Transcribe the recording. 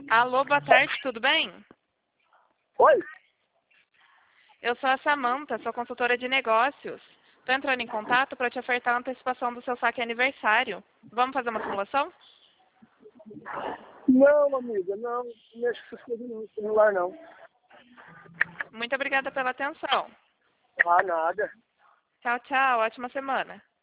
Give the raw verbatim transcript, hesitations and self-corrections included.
Alô, boa tarde, tudo bem? Oi? Eu sou a Samanta, sou consultora de negócios. Estou entrando em contato para te ofertar a antecipação do seu saque aniversário. Vamos fazer uma simulação? Não, amiga, não. Não mexe com essas coisas não. Celular não. Muito obrigada pela atenção. Ah, nada. Tchau, tchau, ótima semana.